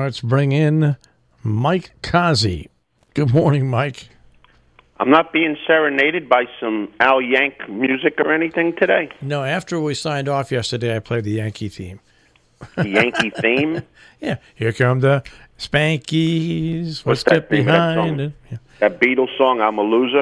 let's bring in Mike Kazi. Good morning, Mike. I'm not being serenaded by some Al Yank music or anything today. No, after we signed off yesterday, I played the Yankee theme. The Yankee theme? Yeah. Here come the Spankies. What's Step that name of that behind song? it. Yeah. That Beatles song, I'm a Loser?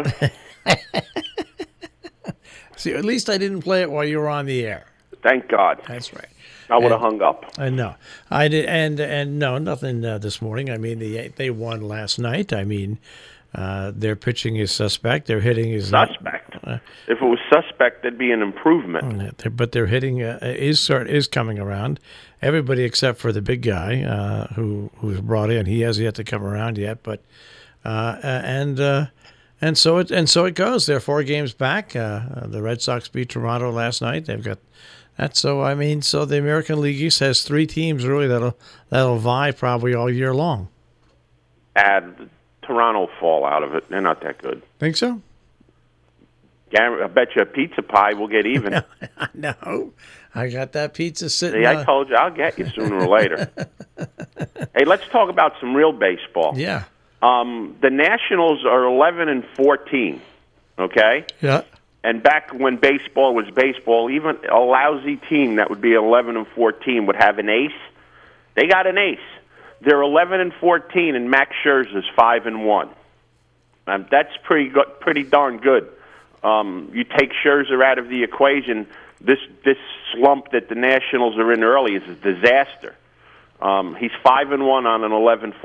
See, at least I didn't play it while you were on the air. Thank God. That's right. I would have hung up. I know. I did, and no, nothing this morning. I mean, they won last night. I mean, their pitching is suspect. Their hitting is Suspect? If it was suspect, there'd be an improvement. But their hitting is coming around. Everybody except for the big guy who's brought in. He has yet to come around yet. But and so it goes. They're 4 games back. The Red Sox beat Toronto last night. They've got that. So I mean, so the American League East has 3 teams really that'll vie probably all year long. Toronto fall out of it. They're not that good. Think so? I bet you a pizza pie will get even. No, I got that pizza sitting. See, I told you I'll get you sooner or later. Hey, let's talk about some real baseball. Yeah. The Nationals are 11-14. Okay. Yeah. And back when baseball was baseball, even a lousy team that would be 11-14 would have an ace. They got an ace. They're 11-14, and Max Scherzer's 5-1. That's pretty darn good. You take Scherzer out of the equation, this slump that the Nationals are in early is a disaster. He's 5-1 on an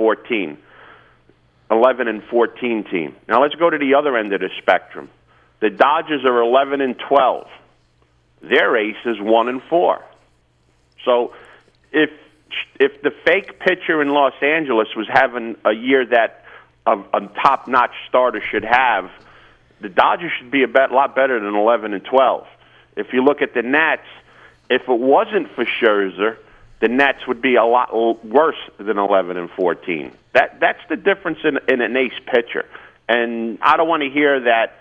11-14 team. Now let's go to the other end of the spectrum. The Dodgers are 11-12. Their ace is 1-4. So if the fake pitcher in Los Angeles was having a year that a top-notch starter should have, the Dodgers should be a lot better than 11-12. If you look at the Nats, if it wasn't for Scherzer, the Nats would be a lot worse than 11-14. That's the difference in an ace pitcher. And I don't want to hear that,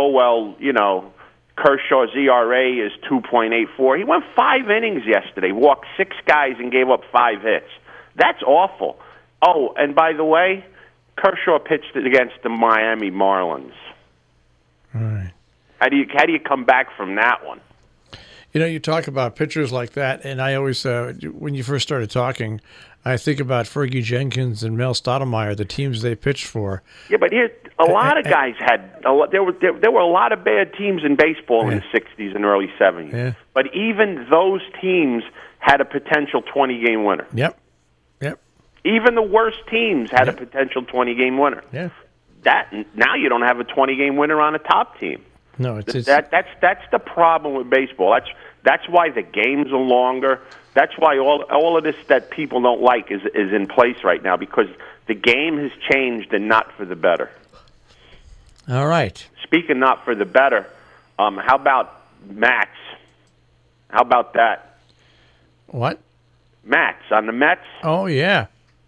Kershaw's ERA is 2.84. He went 5 innings yesterday, walked 6 guys, and gave up 5 hits. That's awful. Oh, and by the way, Kershaw pitched against the Miami Marlins. All right. How do you come back from that one? You talk about pitchers like that, and I always, when you first started talking, I think about Fergie Jenkins and Mel Stottlemyre, the teams they pitched for. Yeah, but here a lot of guys had there were a lot of bad teams in baseball in the 60s and early 70s. Yeah. But even those teams had a potential 20-game winner. Yep. Even the worst teams had a potential 20-game winner. Yeah. Now you don't have a 20-game winner on a top team. No, that's the problem with baseball. That's why the games are longer. That's why all of this that people don't like is in place right now, because the game has changed and not for the better. All right. Speaking not for the better, how about Mats? How about that? What? Mats on the Mets. Oh yeah.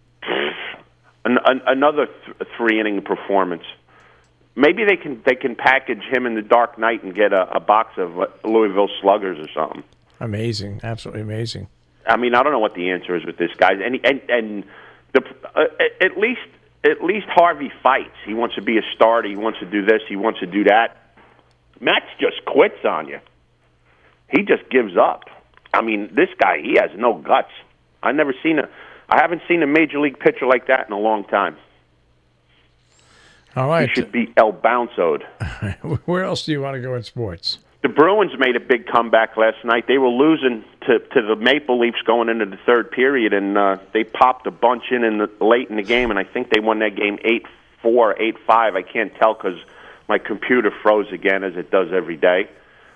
Another 3-inning performance. Maybe they can package him in the Dark Knight and get a box of Louisville Sluggers or something. Amazing, absolutely amazing. I mean, I don't know what the answer is with this guy. And at least Harvey fights. He wants to be a starter. He wants to do this. He wants to do that. Max just quits on you. He just gives up. I mean, this guy, he has no guts. I haven't seen a major league pitcher like that in a long time. All right. He should be El Bounce'd. Where else do you want to go in sports? The Bruins made a big comeback last night. They were losing to the Maple Leafs going into the third period, and they popped a bunch late in the game, and I think they won that game 8-4, 8-5. I can't tell because my computer froze again, as it does every day.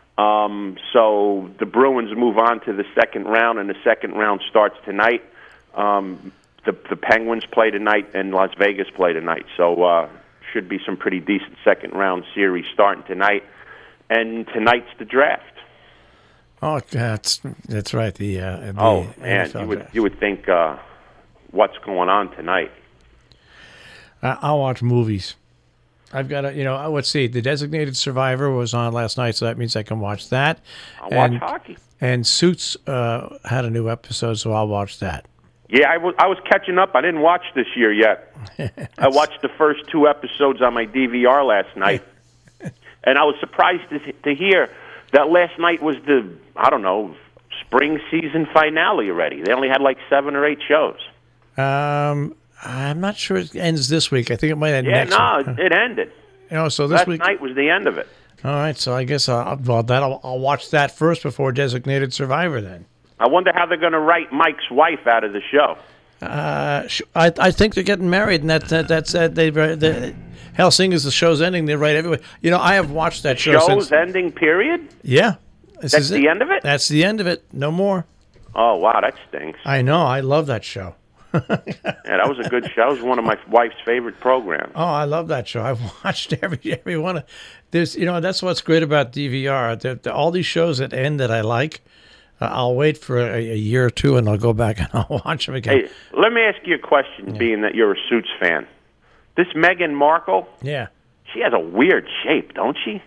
So the Bruins move on to the second round, and the second round starts tonight. The Penguins play tonight, and Las Vegas play tonight. So should be some pretty decent second-round series starting tonight. And tonight's the draft. Oh, that's right. The man, NFL you would think what's going on tonight. I'll watch movies. I've got let's see. The Designated Survivor was on last night, so that means I can watch that. I'll watch hockey. And Suits had a new episode, so I'll watch that. Yeah, I was catching up. I didn't watch this year yet. I watched the first 2 episodes on my DVR last night, and I was surprised to hear that last night was the, I don't know, spring season finale already. They only had like 7 or 8 shows. I'm not sure it ends this week. I think it might end next week. It ended. So this last week night was the end of it. All right, so I guess I'll watch that first before Designated Survivor then. I wonder how they're going to write Mike's wife out of the show. I think they're getting married, and that's Hellsingers, the show's ending. They write everywhere. I have watched that show. Show's ending, period? Yeah. That's the end of it? That's the end of it. No more. Oh, wow, that stinks. I know. I love that show. Yeah, that was a good show. It was one of my wife's favorite programs. Oh, I love that show. I've watched every one of. There's, that's what's great about DVR. All these shows that end that I like, I'll wait for a year or two and I'll go back and I'll watch them again. Hey, let me ask you a question, being that you're a Suits fan. This Meghan Markle, yeah, she has a weird shape, don't she?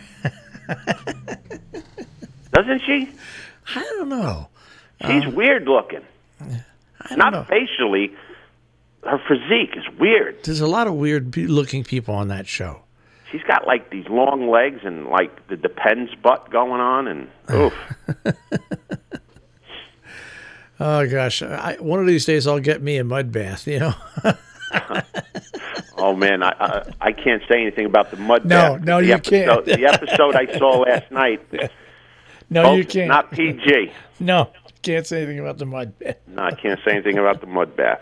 Doesn't she? I don't know. She's weird looking. Not facially. Her physique is weird. There's a lot of weird-looking people on that show. She's got like these long legs and like the Depends butt going on, and oof. Oh gosh, one of these days I'll get me a mud bath. Oh man, I can't say anything about the mud bath. No, you can't. The episode I saw last night. No, folks, you can't. Not PG. No, can't say anything about the mud bath. No, I can't say anything about the mud bath.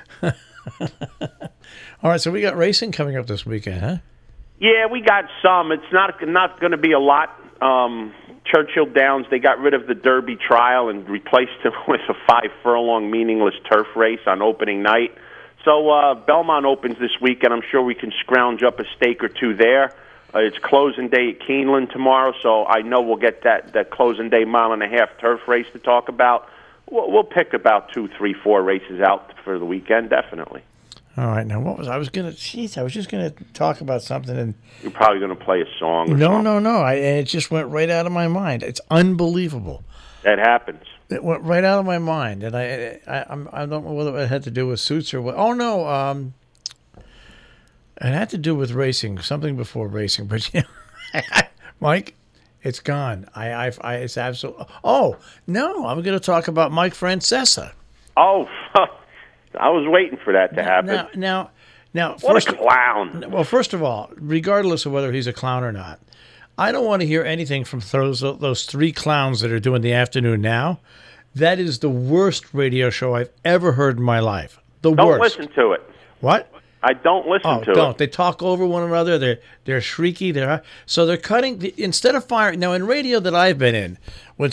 All right, so we got racing coming up this weekend, huh? Yeah, we got some. It's not going to be a lot. Churchill Downs, they got rid of the Derby trial and replaced it with a 5-furlong meaningless turf race on opening night. So Belmont opens this week, and I'm sure we can scrounge up a stake or two there. It's closing day at Keeneland tomorrow, so I know we'll get that closing day mile-and-a-half turf race to talk about. We'll pick about 2, 3, 4 races out for the weekend, definitely. All right. Now, I was just gonna talk about something, and you're probably gonna play a song. Or something. No. It just went right out of my mind. It's unbelievable. That happens. It went right out of my mind, and I don't know whether it had to do with Suits or what. Oh no, it had to do with racing, something before racing. But Mike, it's gone. It's absolutely. Oh no, I'm going to talk about Mike Francesa. Oh. I was waiting for that to happen. Now, what a clown! Well, first of all, regardless of whether he's a clown or not, I don't want to hear anything from those 3 clowns that are doing the afternoon now. That is the worst radio show I've ever heard in my life. Don't listen to it. What? I don't listen to it. Don't. They talk over one another. They're shrieky. So they're cutting instead of firing. Now in radio that I've been in, when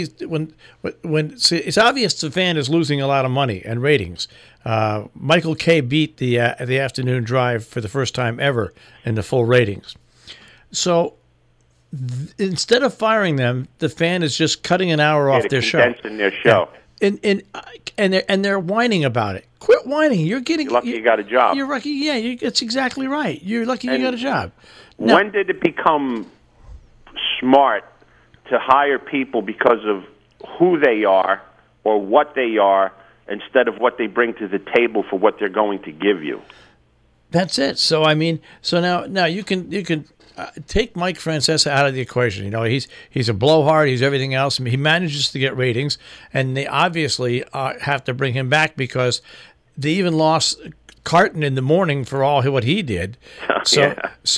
it's obvious the fan is losing a lot of money and ratings. Michael Kay beat the afternoon drive for the first time ever in the full ratings. So instead of firing them, the fan is just cutting an hour off their show. Condensing their show. Yeah. And they're whining about it. Quit whining. You're lucky you got a job. You're lucky. Yeah, that's exactly right. You're lucky you got a job. Now, when did it become smart to hire people because of who they are or what they are instead of what they bring to the table for what they're going to give you? That's it. So now you can take Mike Francesa out of the equation. He's a blowhard. He's everything else. I mean, he manages to get ratings, and they obviously have to bring him back because they even lost Carton in the morning for all what he did. So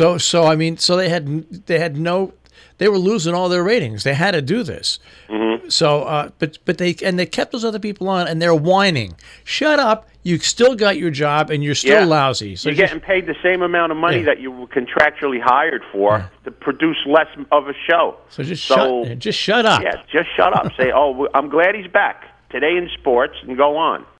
they were losing all their ratings. They had to do this. Mm-hmm. So, but they kept those other people on, and they're whining. Shut up! You still got your job, and you're still lousy. So you're getting paid the same amount of money that you were contractually hired for to produce less of a show. So just shut up. Yeah, just shut up. Say, I'm glad he's back today in sports, and go on.